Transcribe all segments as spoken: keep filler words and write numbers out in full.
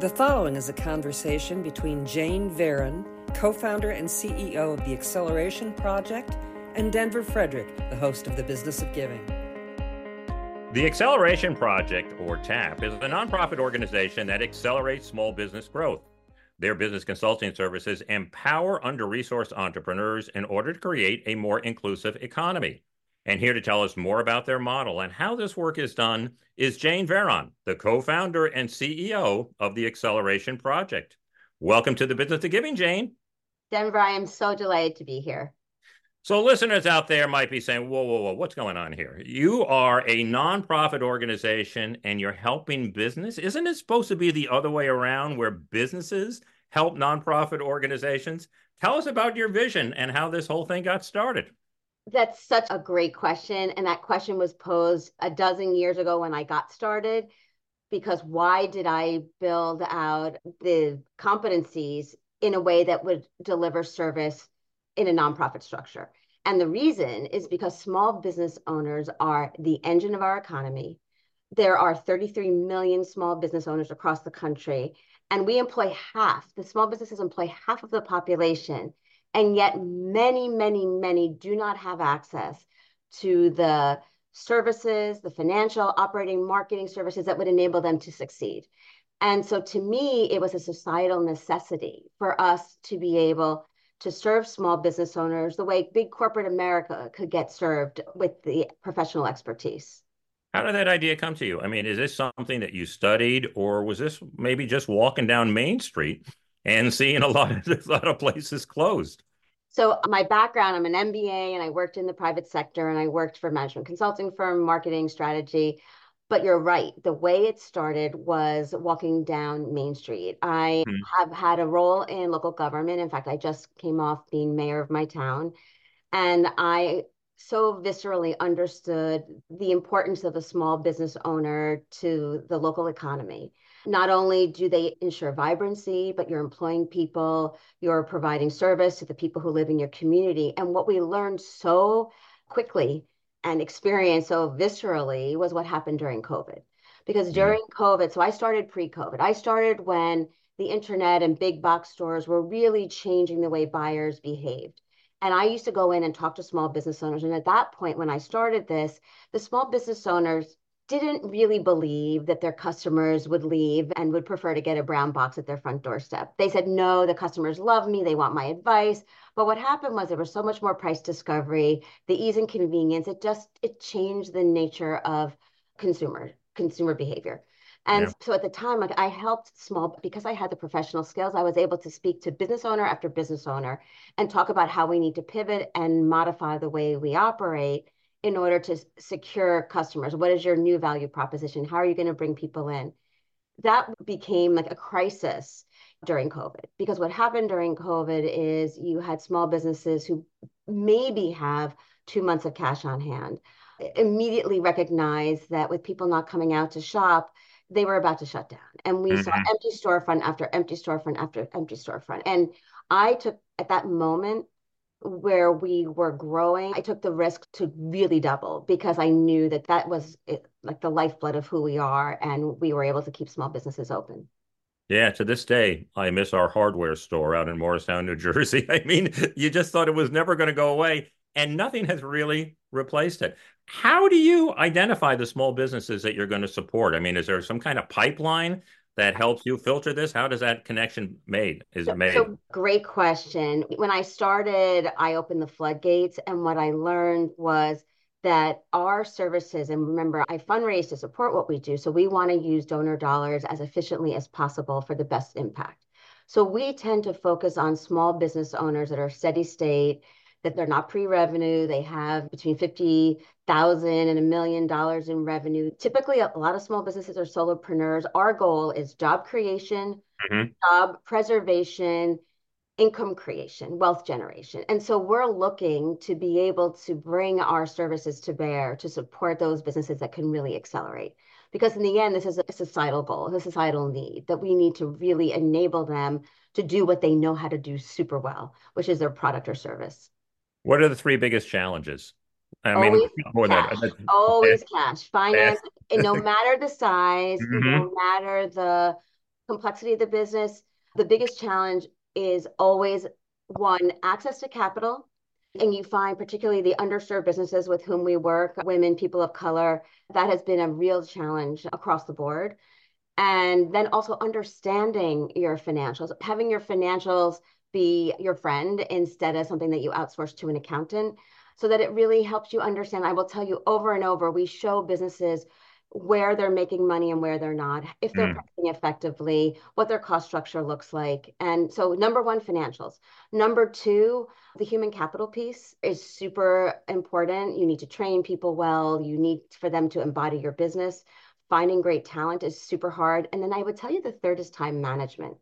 The following is a conversation between Jane Varon, co-founder and C E O of the Acceleration Project, and Denver Frederick, the host of The Business of Giving. The Acceleration Project, or TAP, is a nonprofit organization that accelerates small business growth. Their business consulting services empower under-resourced entrepreneurs in order to create a more inclusive economy. And here to tell us more about their model and how this work is done is Jane Varon, the co-founder and C E O of the Acceleration Project. Welcome to the Business of Giving, Jane. Denver, I am so delighted to be here. So listeners out there might be saying, whoa, whoa, whoa, what's going on here? You are a nonprofit organization and you're helping business. Isn't it supposed to be the other way around where businesses help nonprofit organizations? Tell us about your vision and how this whole thing got started. That's such a great question. And that question was posed a dozen years ago when I got started, because why did I build out the competencies in a way that would deliver service in a nonprofit structure? And the reason is because small business owners are the engine of our economy. There are thirty-three million small business owners across the country, and we employ half, the small businesses employ half of the population. And yet many, many, many do not have access to the services, the financial, operating, marketing services that would enable them to succeed. And so to me, it was a societal necessity for us to be able to serve small business owners the way big corporate America could get served with the professional expertise. How did that idea come to you? I mean, is this something that you studied, or was this maybe just walking down Main Street and seeing a lot of, a lot of places closed? So my background, I'm an M B A and I worked in the private sector and I worked for a management consulting firm, marketing strategy. But you're right. The way it started was walking down Main Street. I hmm. have had a role in local government. In fact, I just came off being mayor of my town. And I so viscerally understood the importance of a small business owner to the local economy. Not only do they ensure vibrancy, but you're employing people, you're providing service to the people who live in your community. And what we learned so quickly and experienced so viscerally was what happened during COVID. Because during mm-hmm. COVID, so I started pre-COVID. I started when the internet and big box stores were really changing the way buyers behaved. And I used to go in and talk to small business owners. And at that point, when I started this, the small business owners didn't really believe that their customers would leave and would prefer to get a brown box at their front doorstep. They said, no, the customers love me. They want my advice. But what happened was there was so much more price discovery, the ease and convenience. It just, it changed the nature of consumer, consumer behavior. And yeah. so at the time, like I helped small, because I had the professional skills, I was able to speak to business owner after business owner and talk about how we need to pivot and modify the way we operate in order to secure customers. What is your new value proposition? How are you going to bring people in? That became like a crisis during COVID, because what happened during COVID is you had small businesses who maybe have two months of cash on hand, immediately recognized that with people not coming out to shop, they were about to shut down. And we mm-hmm. saw empty storefront after empty storefront after empty storefront. And I took, at that moment, where we were growing, I took the risk to really double, because I knew that that was it, like the lifeblood of who we are, and we were able to keep small businesses open. Yeah, to this day, I miss our hardware store out in Morristown, New Jersey. I mean, you just thought it was never going to go away, and nothing has really replaced it. How do you identify the small businesses that you're going to support? I mean, is there some kind of pipeline that helps you filter this? How does that connection made? Is so, it made? So great question. When I started, I opened the floodgates, and what I learned was that our services, and remember, I fundraise to support what we do, so we want to use donor dollars as efficiently as possible for the best impact. So we tend to focus on small business owners that are steady state, that they're not pre-revenue, they have between fifty thousand and a million dollars in revenue. Typically, a lot of small businesses are solopreneurs. Our goal is job creation, mm-hmm. job preservation, income creation, wealth generation. And so we're looking to be able to bring our services to bear to support those businesses that can really accelerate. Because in the end, this is a societal goal, a societal need, that we need to really enable them to do what they know how to do super well, which is their product or service. What are the three biggest challenges? I always mean, more cash. Than, always cash. Finance, and no matter the size, mm-hmm. no matter the complexity of the business, the biggest challenge is always one, access to capital. And you find particularly the underserved businesses with whom we work, women, people of color, that has been a real challenge across the board. And then also understanding your financials, having your financials be your friend instead of something that you outsource to an accountant, so that it really helps you understand. I will tell you over and over, we show businesses where they're making money and where they're not, if they're Mm. pricing effectively, what their cost structure looks like. And so number one, financials. Number two, the human capital piece is super important. You need to train people well. You need for them to embody your business. Finding great talent is super hard. And then I would tell you the third is time management.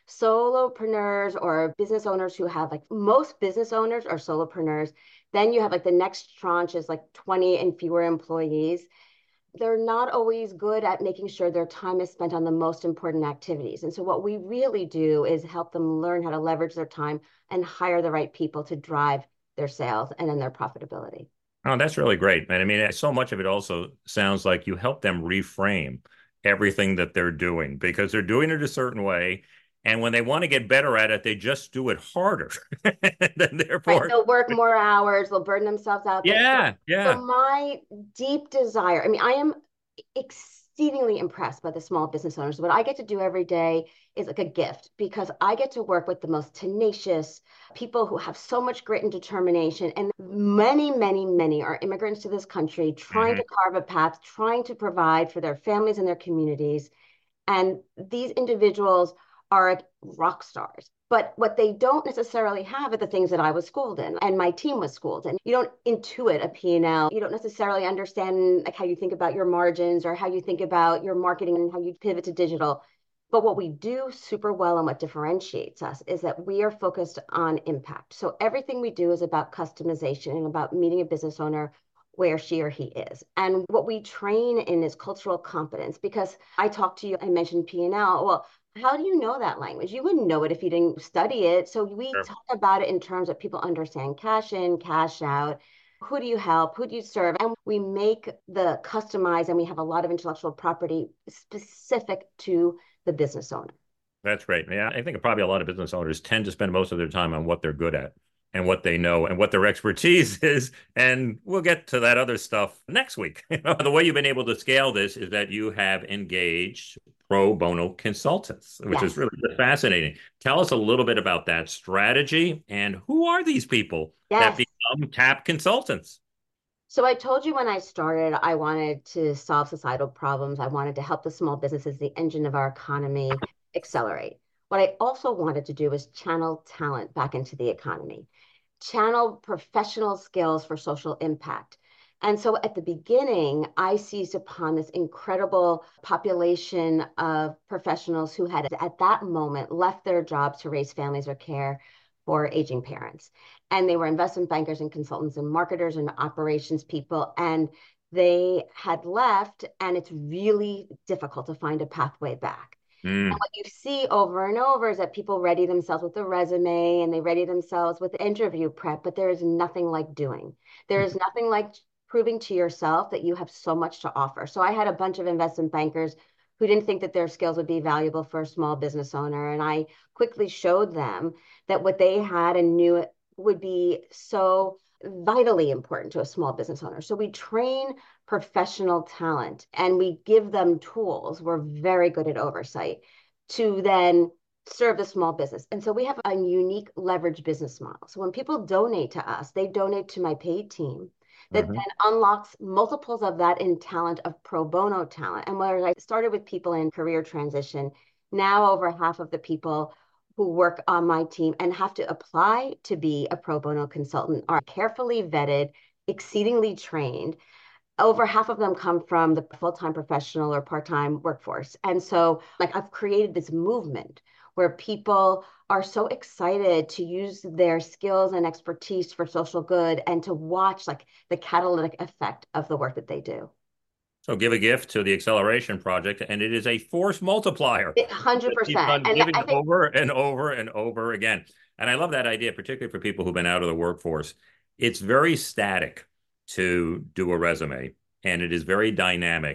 Solopreneurs or business owners who have, like, most business owners are solopreneurs. Then you have like the next tranche is like twenty and fewer employees. They're not always good at making sure their time is spent on the most important activities. And so what we really do is help them learn how to leverage their time and hire the right people to drive their sales and then their profitability. Oh, that's really great, man. I mean, so much of it also sounds like you help them reframe everything that they're doing because they're doing it a certain way. And when they want to get better at it, they just do it harder. Then Right. therefore, They'll work more hours, they'll burn themselves out. They- yeah, So yeah. my deep desire, I mean, I am exceedingly impressed by the small business owners. What I get to do every day is like a gift because I get to work with the most tenacious people who have so much grit and determination. And many, many, many are immigrants to this country trying to Mhm. carve a path, trying to provide for their families and their communities. And these individuals are rock stars. But what they don't necessarily have are the things that I was schooled in and my team was schooled in. You don't intuit a P and L. You don't necessarily understand like how you think about your margins or how you think about your marketing and how you pivot to digital. But what we do super well and what differentiates us is that we are focused on impact. So everything we do is about customization and about meeting a business owner where she or he is. And what we train in is cultural competence because I talked to you, I mentioned P and L. Well, how do you know that language? You wouldn't know it if you didn't study it. So we Sure. talk about it in terms of people understand cash in, cash out. Who do you help? Who do you serve? And we make the customized, and we have a lot of intellectual property specific to the business owner. That's great. Yeah, I think probably a lot of business owners tend to spend most of their time on what they're good at and what they know and what their expertise is. And we'll get to that other stuff next week. You know, the way you've been able to scale this is that you have engaged pro bono consultants, which is Yes. really fascinating. Tell us a little bit about that strategy and who are these people that Yes. become TAP consultants? So I told you when I started, I wanted to solve societal problems. I wanted to help the small businesses, the engine of our economy, accelerate. What I also wanted to do was channel talent back into the economy, channel professional skills for social impact. And so at the beginning, I seized upon this incredible population of professionals who had at that moment left their jobs to raise families or care for aging parents. And they were investment bankers and consultants and marketers and operations people. And they had left, and it's really difficult to find a pathway back. And Mm. what you see over and over is that people ready themselves with a resume and they ready themselves with interview prep, but there is nothing like doing. There is nothing like proving to yourself that you have so much to offer. So I had a bunch of investment bankers who didn't think that their skills would be valuable for a small business owner. And I quickly showed them that what they had and knew it would be so vitally important to a small business owner. So we train professional talent and we give them tools. We're very good at oversight to then serve the small business. And so we have a unique leverage business model. So when people donate to us, they donate to my paid team that Mhm. then unlocks multiples of that in talent of pro bono talent. And whereas I started with people in career transition, now over half of the people who work on my team and have to apply to be a pro bono consultant are carefully vetted, exceedingly trained. Over half of them come from the full-time professional or part-time workforce. And so like I've created this movement where people are so excited to use their skills and expertise for social good and to watch like the catalytic effect of the work that they do. So give a gift to the Acceleration Project, and it is a force multiplier It, that keeps one hundred percent. on And giving I think over and over and over again. And I love that idea, particularly for people who've been out of the workforce. It's very static to do a resume, and it is very dynamic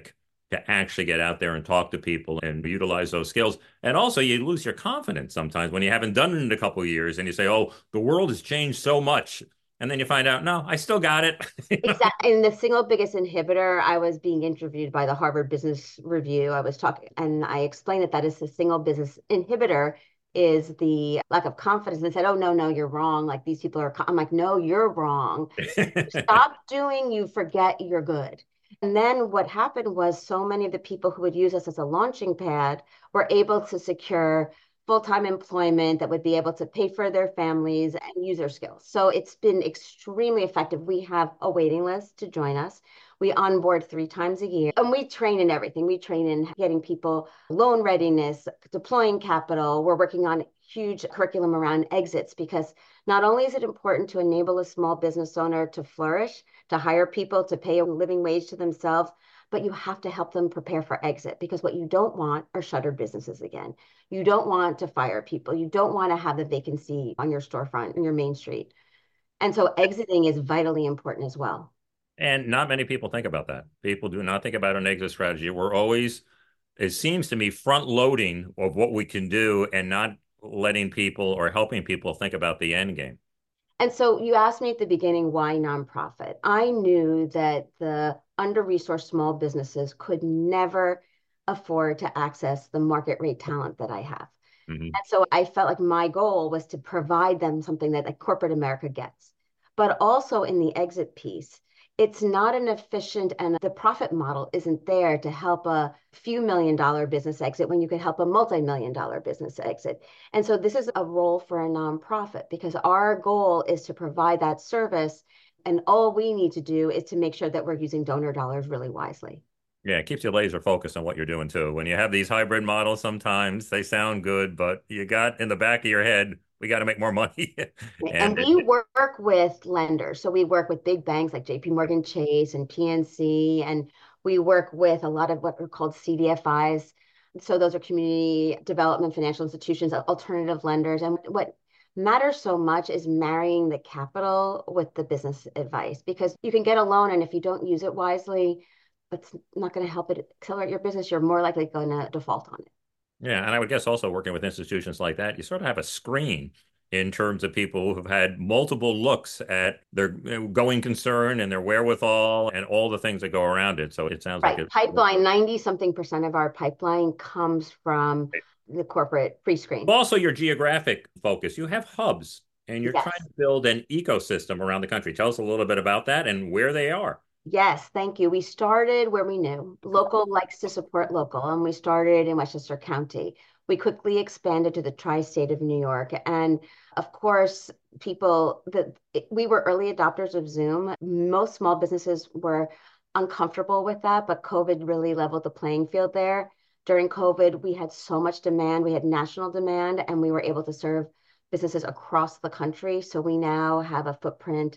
to actually get out there and talk to people and utilize those skills. And also, you lose your confidence sometimes when you haven't done it in a couple of years and you say, oh, the world has changed so much. And then you find out, no, I still got it. You know? Exactly. And the single biggest inhibitor, I was being interviewed by the Harvard Business Review. I was talking, and I explained that that is the single business inhibitor is the lack of confidence. And they said, oh, no, no, you're wrong. Like these people are, I'm like, no, you're wrong. Stop doing, you forget you're good. And then what happened was so many of the people who would use us as a launching pad were able to secure full-time employment that would be able to pay for their families and use their skills. So it's been extremely effective. We have a waiting list to join us. We onboard three times a year and we train in everything. We train in getting people loan readiness, deploying capital. We're working on huge curriculum around exits because not only is it important to enable a small business owner to flourish, to hire people, to pay a living wage to themselves, but you have to help them prepare for exit because what you don't want are shuttered businesses again. You don't want to fire people. You don't want to have a vacancy on your storefront, in your main street. And so exiting is vitally important as well. And not many people think about that. People do not think about an exit strategy. We're always, it seems to me, front loading of what we can do and not letting people or helping people think about the end game. And so you asked me at the beginning, why nonprofit? I knew that the under-resourced small businesses could never afford to access the market rate talent that I have. Mm-hmm. And so I felt like my goal was to provide them something that like corporate America gets. But also in the exit piece, it's not an efficient and the profit model isn't there to help a few million dollar business exit when you could help a multi-million dollar business exit. And so this is a role for a nonprofit because our goal is to provide that service. And all we need to do is to make sure that we're using donor dollars really wisely. Yeah, it keeps you laser focused on what you're doing too. When you have these hybrid models, sometimes they sound good, but you got in the back of your head, we got to make more money. and, and we it, work with lenders. So we work with big banks like J P Morgan Chase and P N C, and we work with a lot of what are called C D F Is. So those are community development financial institutions, alternative lenders. And what matters so much is marrying the capital with the business advice, because you can get a loan, and if you don't use it wisely, it's not going to help it accelerate your business. You're more likely going to default on it. Yeah, and I would guess also working with institutions like that, you sort of have a screen in terms of people who've had multiple looks at their going concern and their wherewithal and all the things that go around it. So it sounds right. like it, pipeline, ninety something percent of our pipeline comes from the corporate pre-screen. Also, your geographic focus, you have hubs and you're yes. trying to build an ecosystem around the country. Tell us a little bit about that and where they are. Yes, thank you. We started where we knew. Local likes to support local, and we started in Westchester County. We quickly expanded to the tri-state of New York. And of course, people, the, we were early adopters of Zoom. Most small businesses were uncomfortable with that, but COVID really leveled the playing field there. During COVID, we had so much demand. We had national demand, and we were able to serve businesses across the country. So we now have a footprint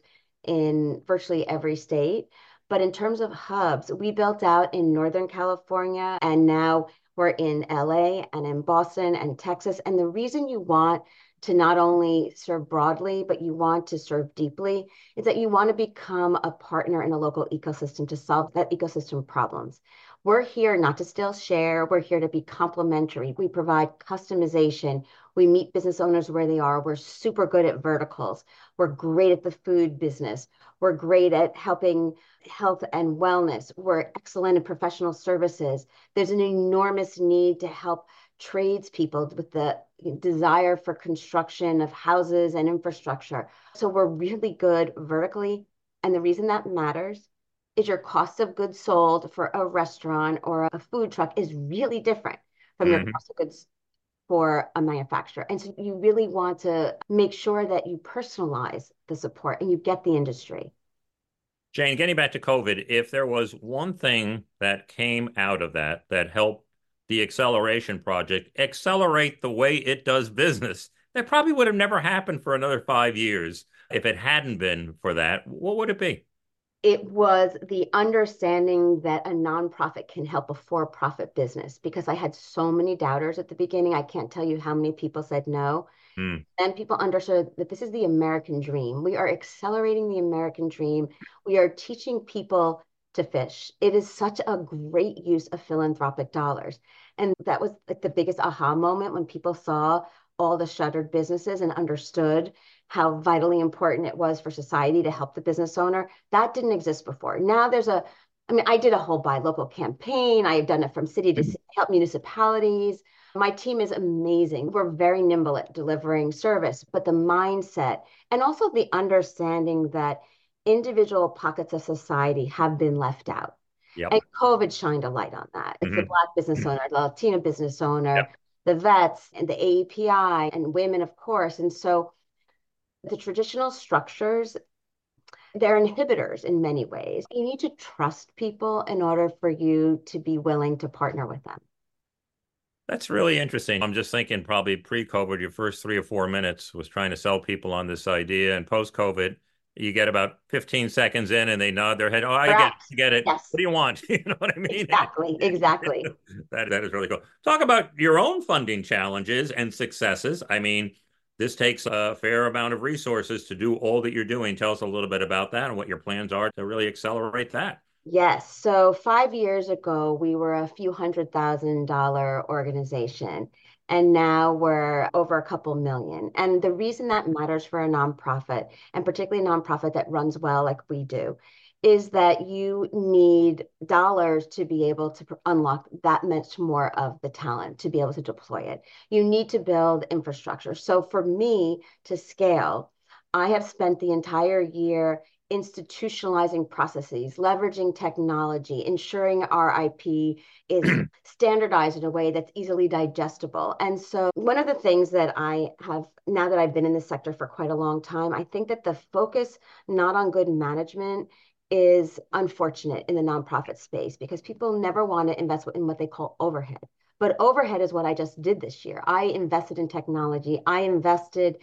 in virtually every state. But in terms of hubs, we built out in Northern California, and now we're in L A and in Boston and Texas. And the reason you want to not only serve broadly, but you want to serve deeply is that you want to become a partner in a local ecosystem to solve that ecosystem problems. We're here not to steal share. We're here to be complementary. We provide customization. We meet business owners where they are. We're super good at verticals. We're great at the food business. We're great at helping health and wellness. We're excellent in professional services. There's an enormous need to help tradespeople with the desire for construction of houses and infrastructure. So we're really good vertically. And the reason that matters is your cost of goods sold for a restaurant or a food truck is really different from mm-hmm. your cost of goods for a manufacturer. And so you really want to make sure that you personalize the support and you get the industry. Jane, getting back to COVID, if there was one thing that came out of that that helped the Acceleration Project accelerate the way it does business, that probably would have never happened for another five years. If it hadn't been for that, what would it be? It was the understanding that a nonprofit can help a for-profit business, because I had so many doubters at the beginning. I can't tell you how many people said no. Mm. And people understood that this is the American dream. We are accelerating the American dream. We are teaching people to fish. It is such a great use of philanthropic dollars. And that was like the biggest aha moment when people saw all the shuttered businesses and understood how vitally important it was for society to help the business owner. That didn't exist before. Now there's a, I mean, I did a whole buy local campaign. I have done it from city to city, help municipalities. My team is amazing. We're very nimble at delivering service, but the mindset and also the understanding that individual pockets of society have been left out. Yep. And COVID shined a light on that. It's the Mm-hmm. Black business owner, the Latino business owner, Yep. the vets, and the A E P I, and women, of course. And so the traditional structures, they're inhibitors in many ways. You need to trust people in order for you to be willing to partner with them. That's really interesting. I'm just thinking probably pre-COVID, your first three or four minutes was trying to sell people on this idea. And post-COVID, you get about fifteen seconds in and they nod their head. Oh, I get it. Correct. I get it. Yes, What do you want? You know what I mean? exactly, exactly. That, that is really cool. Talk about your own funding challenges and successes. I mean, this takes a fair amount of resources to do all that you're doing. Tell us a little bit about that and what your plans are to really accelerate that. Yes. So five years ago, we were a few hundred thousand dollar organization, and now we're over a couple million. And the reason that matters for a nonprofit, and particularly a nonprofit that runs well like we do, is that you need dollars to be able to unlock that much more of the talent to be able to deploy it. You need to build infrastructure. So for me to scale, I have spent the entire year institutionalizing processes, leveraging technology, ensuring our I P is standardized in a way that's easily digestible. And so one of the things that I have, now that I've been in this sector for quite a long time, I think that the focus not on good management is unfortunate in the nonprofit space because people never want to invest in what they call overhead. But overhead is what I just did this year. I invested in technology. I invested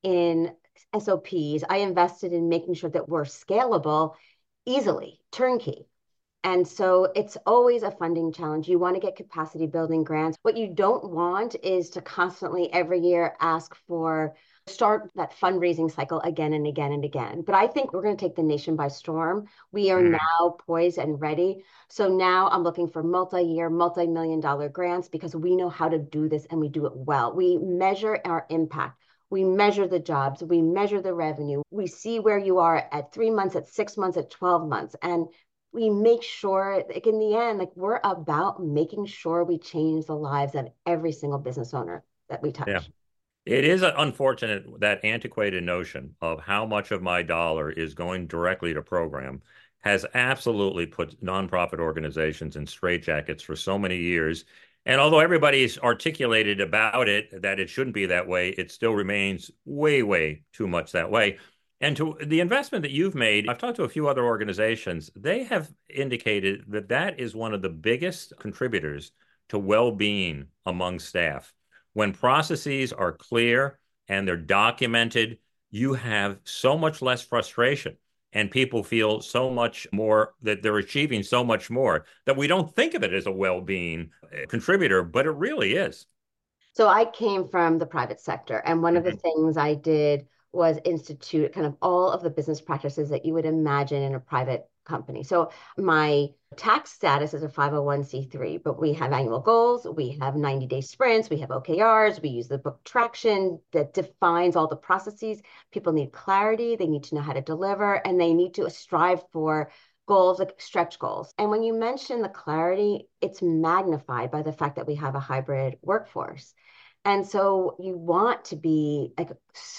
in S O Ps. I invested in making sure that we're scalable easily, turnkey. And so it's always a funding challenge. You want to get capacity building grants. What you don't want is to constantly every year ask for start that fundraising cycle again and again and again. But I think we're going to take the nation by storm. We are Mm. now poised and ready. So now I'm looking for multi-year, multi-million dollar grants because we know how to do this and we do it well. We measure our impact. We measure the jobs. We measure the revenue. We see where you are at three months, at six months, at twelve months. And we make sure, like in the end, like we're about making sure we change the lives of every single business owner that we touch. Yeah. It is unfortunate that antiquated notion of how much of my dollar is going directly to program has absolutely put nonprofit organizations in straitjackets for so many years. And although everybody's articulated about it that it shouldn't be that way, it still remains way, way too much that way. And to the investment that you've made, I've talked to a few other organizations. They have indicated that that is one of the biggest contributors to well-being among staff. When processes are clear and they're documented, you have so much less frustration and people feel so much more that they're achieving so much more that we don't think of it as a well-being contributor, but it really is. So I came from the private sector, and one of the Mhm. things I did was institute kind of all of the business practices that you would imagine in a private company. So my tax status is a five oh one c three, but we have annual goals, we have ninety day sprints, we have O K Rs, we use the book Traction that defines all the processes. People need clarity, they need to know how to deliver, and they need to strive for goals, like stretch goals. And when you mention the clarity, it's magnified by the fact that we have a hybrid workforce. And so you want to be like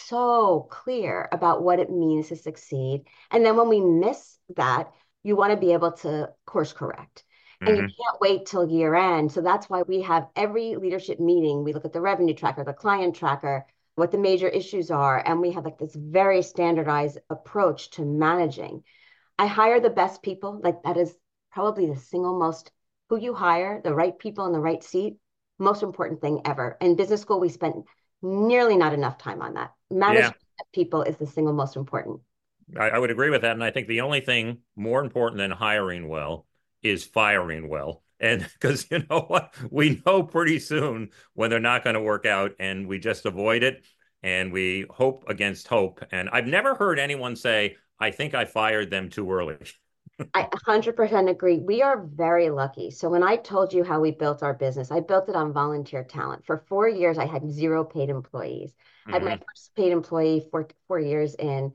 so clear about what it means to succeed. And then when we miss that, you want to be able to course correct. And you Mhm. can't wait till year end. So that's why we have every leadership meeting. We look at the revenue tracker, the client tracker, what the major issues are. And we have like this very standardized approach to managing. I hire the best people. Like that is probably the single most who you hire, the right people in the right seat, most important thing ever. In business school, we spent nearly not enough time on that. Yeah, Management of people is the single most important. I, I would agree with that. And I think the only thing more important than hiring well is firing well. And because you know what, we know pretty soon when they're not going to work out, and we just avoid it and we hope against hope. And I've never heard anyone say, I think I fired them too early. I one hundred percent agree. We are very lucky. So when I told you how we built our business, I built it on volunteer talent. For four years, I had zero paid employees. I had my Hmm. first paid employee four, four years in.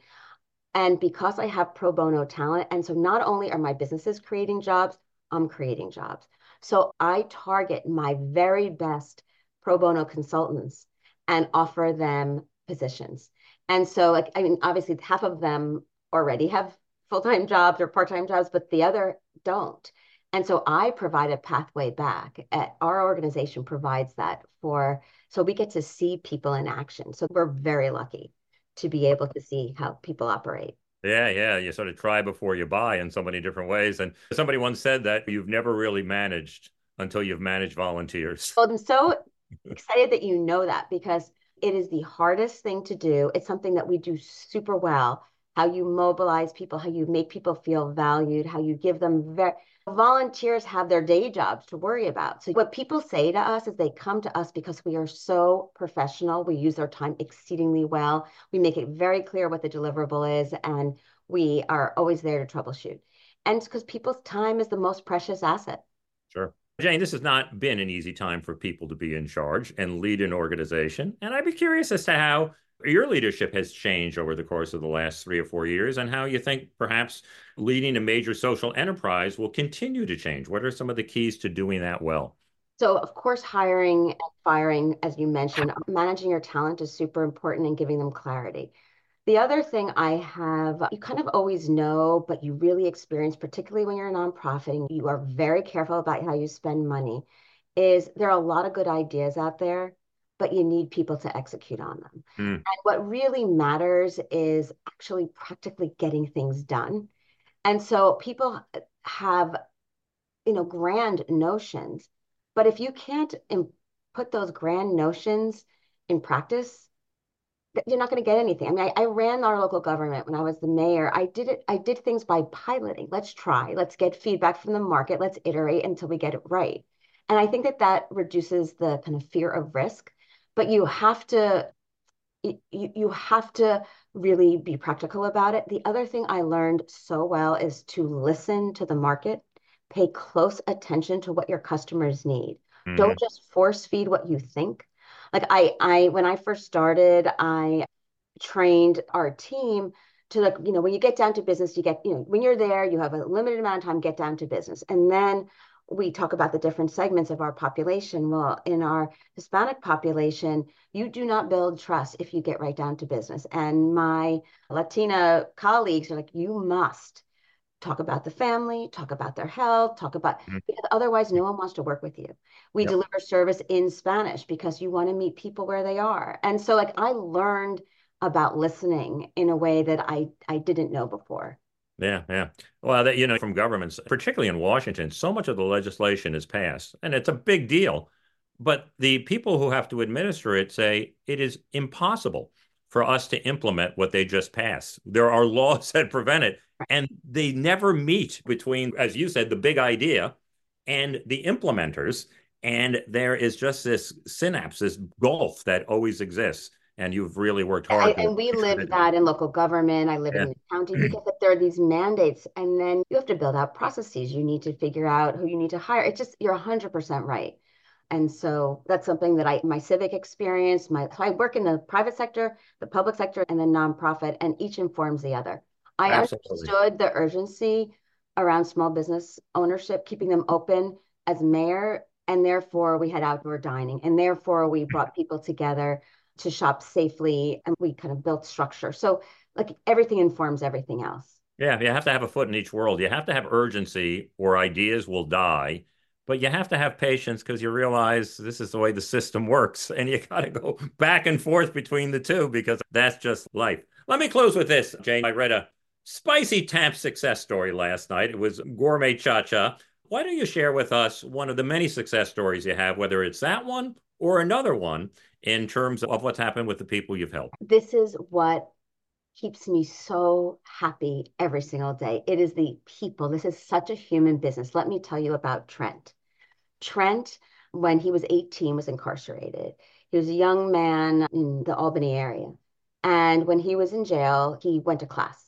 And because I have pro bono talent, and so not only are my businesses creating jobs, I'm creating jobs. So I target my very best pro bono consultants and offer them positions. And so, like, I mean, obviously, half of them already have full-time jobs or part-time jobs, but the other don't. And so I provide a pathway back. At, our organization provides that for, so we get to see people in action. So we're very lucky to be able to see how people operate. Yeah, yeah. You sort of try before you buy in so many different ways. And somebody once said that you've never really managed until you've managed volunteers. Well, I'm so excited that you know that because it is the hardest thing to do. It's something that we do super well. How you mobilize people, how you make people feel valued, how you give them very volunteers have their day jobs to worry about. So what people say to us is they come to us because we are so professional. We use our time exceedingly well. We make it very clear what the deliverable is, and we are always there to troubleshoot. And it's because people's time is the most precious asset. Sure. Jane, this has not been an easy time for people to be in charge and lead an organization. And I'd be curious as to how your leadership has changed over the course of the last three or four years and how you think perhaps leading a major social enterprise will continue to change. What are some of the keys to doing that well? So, of course, hiring and firing, as you mentioned, managing your talent is super important and giving them clarity. The other thing I have, you kind of always know, but you really experience, particularly when you're a nonprofit and you are very careful about how you spend money, is there are a lot of good ideas out there, but you need people to execute on them. Hmm. And what really matters is actually practically getting things done. And so people have, you know, grand notions, but if you can't im- put those grand notions in practice, you're not going to get anything. I mean, I, I ran our local government when I was the mayor. I did it. I did things by piloting. Let's try. Let's get feedback from the market. Let's iterate until we get it right. And I think that that reduces the kind of fear of risk. But you have to you, you have to really be practical about it. The other thing I learned so well is to listen to the market, pay close attention to what your customers need. Don't Hmm. just force feed what you think. Like I, I, when I first started, I trained our team to like, you know, when you get down to business, you get, you know, when you're there, you have a limited amount of time, get down to business. And then we talk about the different segments of our population. Well, in our Hispanic population, you do not build trust if you get right down to business. And my Latina colleagues are like, you must talk about the family, talk about their health, talk about, because otherwise no one wants to work with you. We Yep. deliver service in Spanish because you want to meet people where they are. And so like I learned about listening in a way that I I didn't know before. Yeah, yeah. Well, that, you know, from governments, particularly in Washington, so much of the legislation is passed, and it's a big deal. But the people who have to administer it say it is impossible for us to implement what they just passed. There are laws that prevent it, and they never meet between, as you said, the big idea and the implementers. And there is just this synapse, this gulf that always exists. And you've really worked I, hard to and we make sure live that. that in local government. I live it Yeah. in the county because if there are these mandates, and then you have to build out processes. You need to figure out who you need to hire. It's just you're one hundred percent right. And so that's something that I, my civic experience, my, so I work in the private sector, the public sector, and the nonprofit, and each informs the other. I Absolutely. understood the urgency around small business ownership, keeping them open as mayor, and therefore we had outdoor dining, and therefore we brought people together to shop safely, and we kind of built structure. So like everything informs everything else. Yeah, you have to have a foot in each world. You have to have urgency or ideas will die, but you have to have patience because you realize this is the way the system works. And you got to go back and forth between the two because that's just life. Let me close with this, Jane. I read a spicy tap success story last night. It was Gourmet Cha Cha. Why don't you share with us one of the many success stories you have, whether it's that one or another one, in terms of what's happened with the people you've helped? This is what keeps me so happy every single day. It is the people. This is such a human business. Let me tell you about Trent. Trent, when he was eighteen, was incarcerated. He was a young man in the Albany area. And when he was in jail, he went to class.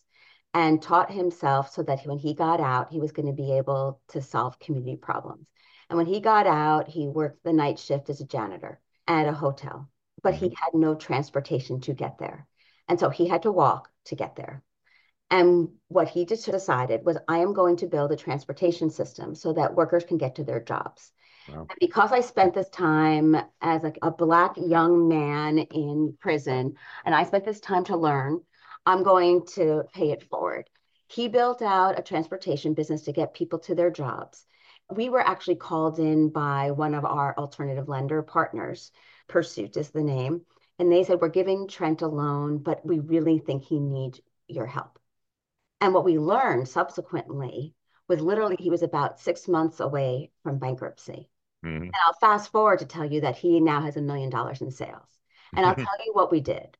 and taught himself so that when he got out, he was going to be able to solve community problems. And when he got out, he worked the night shift as a janitor at a hotel, but he Mhm. had no transportation to get there. And so he had to walk to get there. And what he just decided was, I am going to build a transportation system so that workers can get to their jobs. Wow. And because I spent this time as a, a Black young man in prison, and I spent this time to learn, I'm going to pay it forward. He built out a transportation business to get people to their jobs. We were actually called in by one of our alternative lender partners. Pursuit is the name. And they said, we're giving Trent a loan, but we really think he needs your help. And what we learned subsequently was literally he was about six months away from bankruptcy. Mhm. And I'll fast forward to tell you that he now has a million dollars in sales. And I'll tell you what we did.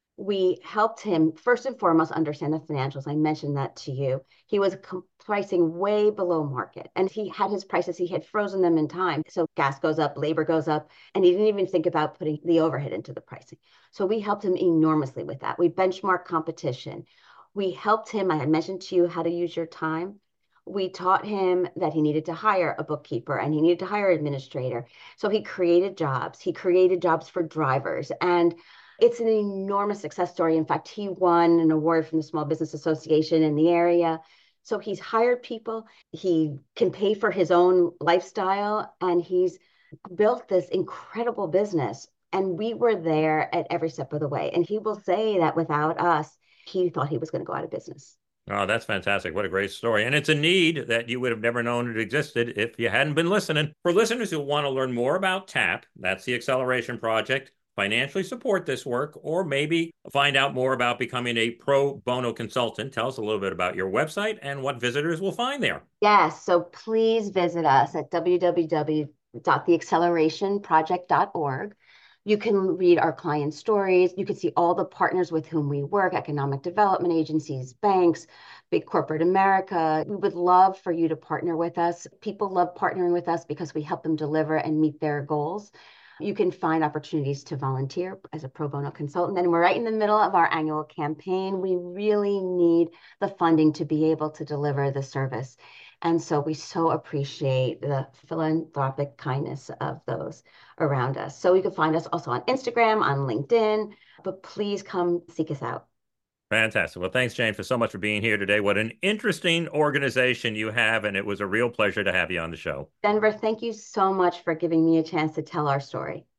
We helped him first and foremost understand the financials. I mentioned that to you. He was pricing way below market, and he had his prices, he had frozen them in time. So gas goes up, labor goes up, and he didn't even think about putting the overhead into the pricing. So we helped him enormously with that. We benchmarked competition. We helped him. I had mentioned to you how to use your time. We taught him that he needed to hire a bookkeeper and he needed to hire an administrator. So he created jobs. He created jobs for drivers. And it's an enormous success story. In fact, he won an award from the Small Business Association in the area. So he's hired people. He can pay for his own lifestyle, and he's built this incredible business. And we were there at every step of the way. And he will say that without us, he thought he was going to go out of business. Oh, that's fantastic. What a great story. And it's a need that you would have never known it existed if you hadn't been listening. For listeners who want to learn more about TAP, that's the Acceleration Project, financially support this work, or maybe find out more about becoming a pro bono consultant, tell us a little bit about your website and what visitors will find there. Yes, so please visit us at w w w dot the acceleration project dot org. You can read our client stories. You can see all the partners with whom we work, economic development agencies, banks, big corporate America. We would love for you to partner with us. People love partnering with us because we help them deliver and meet their goals. You can find opportunities to volunteer as a pro bono consultant. And we're right in the middle of our annual campaign. We really need the funding to be able to deliver the service. And so we so appreciate the philanthropic kindness of those around us. So you can find us also on Instagram, on LinkedIn, but please come seek us out. Fantastic. Well, thanks, Jane, for so much for being here today. What an interesting organization you have, and it was a real pleasure to have you on the show. Denver, thank you so much for giving me a chance to tell our story.